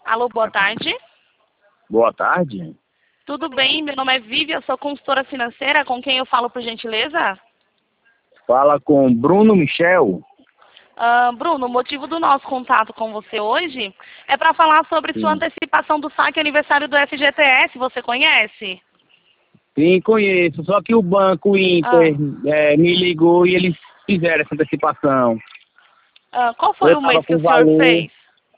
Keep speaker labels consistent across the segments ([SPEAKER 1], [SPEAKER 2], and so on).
[SPEAKER 1] Alô, boa tarde.
[SPEAKER 2] Boa tarde.
[SPEAKER 1] Tudo bem? Meu nome é Vivi, eu sou consultora financeira. Com quem eu falo, por gentileza?
[SPEAKER 2] Fala com Bruno Michel.
[SPEAKER 1] Bruno, o motivo do nosso contato com você hoje é para falar sobre sua
[SPEAKER 2] Sim.
[SPEAKER 1] antecipação do saque aniversário do FGTS. Você conhece?
[SPEAKER 2] Sim, conheço. Só que o Banco Inter me ligou e eles fizeram essa antecipação.
[SPEAKER 1] Qual foi
[SPEAKER 2] Eu
[SPEAKER 1] o
[SPEAKER 2] tava
[SPEAKER 1] mês que
[SPEAKER 2] com
[SPEAKER 1] o senhor
[SPEAKER 2] valor.
[SPEAKER 1] fez?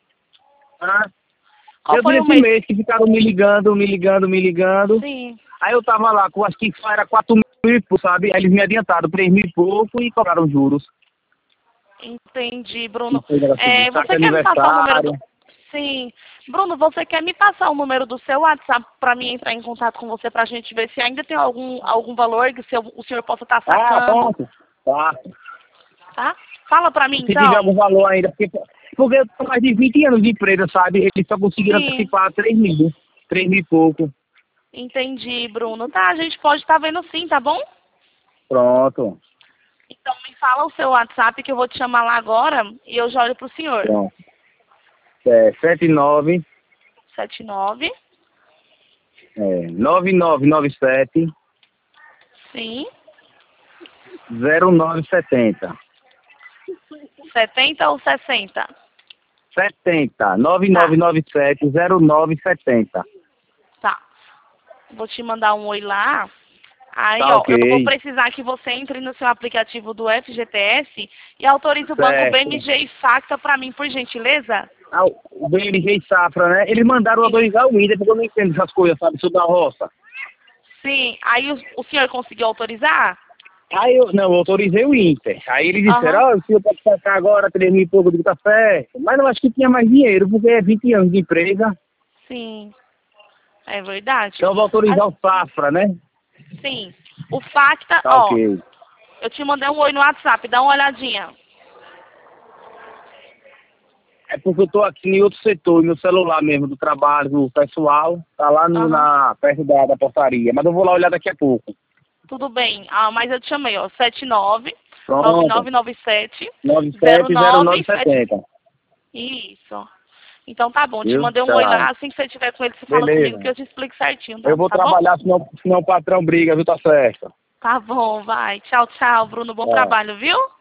[SPEAKER 1] Qual
[SPEAKER 2] Eu
[SPEAKER 1] foi o
[SPEAKER 2] desse
[SPEAKER 1] mês?
[SPEAKER 2] mês que ficaram me ligando.
[SPEAKER 1] Sim,
[SPEAKER 2] Aí eu tava lá com, acho que era 4 mil e pouco, sabe? Aí eles me adiantaram 3 mil e pouco e cobraram juros.
[SPEAKER 1] entendi,
[SPEAKER 2] E
[SPEAKER 1] Bruno.
[SPEAKER 2] foi negócio de saque
[SPEAKER 1] Você quer me passar o número do...
[SPEAKER 2] aniversário.
[SPEAKER 1] Sim. Bruno, você quer me passar o número do seu WhatsApp para mim entrar em contato com você para a gente ver se ainda tem algum valor que o senhor possa estar sacando,
[SPEAKER 2] Pronto. Tá.
[SPEAKER 1] tá? Fala para mim,
[SPEAKER 2] Se tiver
[SPEAKER 1] então.
[SPEAKER 2] algum valor ainda, porque eu tô mais de 20 anos de empresa, sabe? Eles só conseguiram
[SPEAKER 1] Sim,
[SPEAKER 2] antecipar 3 mil e pouco.
[SPEAKER 1] entendi, Bruno. Tá, a gente pode estar vendo sim, tá bom?
[SPEAKER 2] Pronto.
[SPEAKER 1] Então me fala o seu WhatsApp que eu vou te chamar lá agora e eu já olho pro senhor.
[SPEAKER 2] Pronto. É 79
[SPEAKER 1] 79,
[SPEAKER 2] 9997
[SPEAKER 1] sim,
[SPEAKER 2] 0970.
[SPEAKER 1] 70 ou 60?
[SPEAKER 2] 70
[SPEAKER 1] Tá,
[SPEAKER 2] 9997 0970.
[SPEAKER 1] tá. Vou te mandar um oi lá. Aí,
[SPEAKER 2] Tá
[SPEAKER 1] ó, eu vou
[SPEAKER 2] ok.
[SPEAKER 1] precisar que você entre no seu aplicativo do FGTS e autorize o banco
[SPEAKER 2] Certo.
[SPEAKER 1] BMG e Facta para mim, por gentileza.
[SPEAKER 2] Ah, o BMG e Safra, né? Eles mandaram autorizar o Inter, porque eu não entendo essas coisas, sabe? Sou da roça.
[SPEAKER 1] Sim, aí o senhor conseguiu autorizar?
[SPEAKER 2] Aí eu autorizei o Inter. Aí eles disseram,
[SPEAKER 1] Aham,
[SPEAKER 2] ó, o senhor pode sacar agora 3 mil e pouco do tá certo. Mas eu acho que tinha mais dinheiro, porque é 20 anos de empresa.
[SPEAKER 1] sim, é verdade.
[SPEAKER 2] Então eu vou autorizar o Safra, né?
[SPEAKER 1] Sim, o Facta,
[SPEAKER 2] Tá
[SPEAKER 1] ó,
[SPEAKER 2] ok.
[SPEAKER 1] eu te mandei um oi no WhatsApp, dá uma olhadinha.
[SPEAKER 2] É porque eu tô aqui em outro setor, no celular mesmo, do trabalho, do pessoal. Tá lá
[SPEAKER 1] Aham,
[SPEAKER 2] perto da portaria. Mas eu vou lá olhar daqui a pouco.
[SPEAKER 1] tudo bem. Ah, mas eu te chamei, ó, 79
[SPEAKER 2] Pronto.
[SPEAKER 1] 9997 0970.
[SPEAKER 2] 97 0970.
[SPEAKER 1] Isso. Então tá bom, te
[SPEAKER 2] Viu?
[SPEAKER 1] mandei um oi
[SPEAKER 2] Tchau.
[SPEAKER 1] lá, assim que você tiver com ele, você fala comigo que
[SPEAKER 2] Beleza.
[SPEAKER 1] eu te explico certinho,
[SPEAKER 2] Eu vou
[SPEAKER 1] tá bom?
[SPEAKER 2] trabalhar, senão o patrão briga, viu? Tá certo.
[SPEAKER 1] Tá bom, vai. Tchau, tchau, Bruno. Bom
[SPEAKER 2] Tchau.
[SPEAKER 1] trabalho, viu?